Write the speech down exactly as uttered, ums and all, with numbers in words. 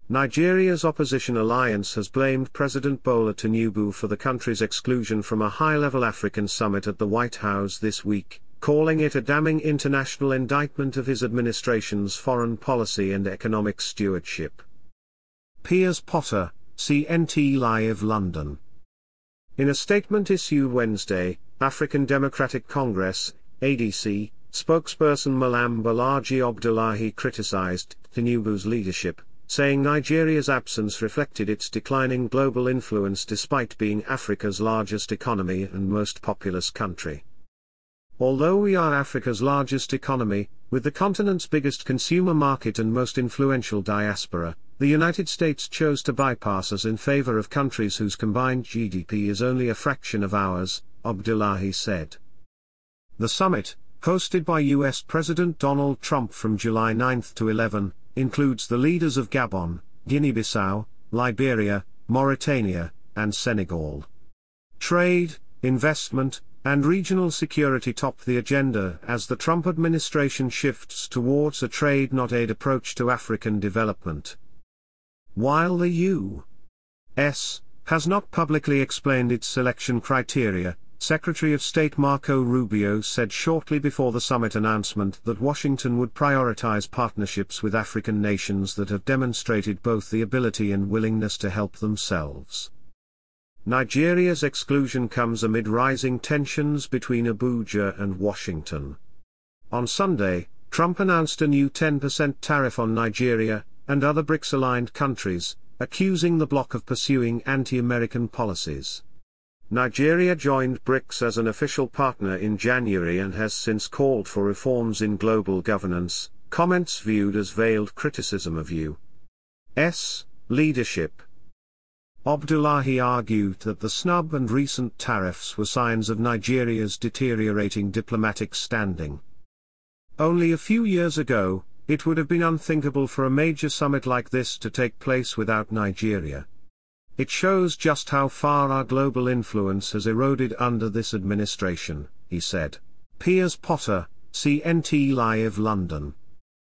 Nigeria's opposition alliance has blamed President Bola Tinubu for the country's exclusion from a high-level African summit at the White House this week, calling it a damning international indictment of his administration's foreign policy and economic stewardship. Piers Potter, C N T Live London. In a statement issued Wednesday, African Democratic Congress, A D C, spokesperson Malam Balaji Abdullahi criticized Tinubu's leadership, saying Nigeria's absence reflected its declining global influence despite being Africa's largest economy and most populous country. Although we are Africa's largest economy, with the continent's biggest consumer market and most influential diaspora, the United States chose to bypass us in favor of countries whose combined G D P is only a fraction of ours, Abdullahi said. The summit, hosted by U S President Donald Trump from July ninth to eleventh, includes the leaders of Gabon, Guinea-Bissau, Liberia, Mauritania, and Senegal. Trade, investment, and regional security top the agenda as the Trump administration shifts towards a trade-not-aid approach to African development. While the U S has not publicly explained its selection criteria, Secretary of State Marco Rubio said shortly before the summit announcement that Washington would prioritize partnerships with African nations that have demonstrated both the ability and willingness to help themselves. Nigeria's exclusion comes amid rising tensions between Abuja and Washington. On Sunday, Trump announced a new ten percent tariff on Nigeria and other BRICS-aligned countries, accusing the bloc of pursuing anti-American policies. Nigeria joined BRICS as an official partner in January and has since called for reforms in global governance, comments viewed as veiled criticism of U S leadership. Abdullahi argued that the snub and recent tariffs were signs of Nigeria's deteriorating diplomatic standing. Only a few years ago, it would have been unthinkable for a major summit like this to take place without Nigeria. It shows just how far our global influence has eroded under this administration, he said. Piers Potter, C N T Live London.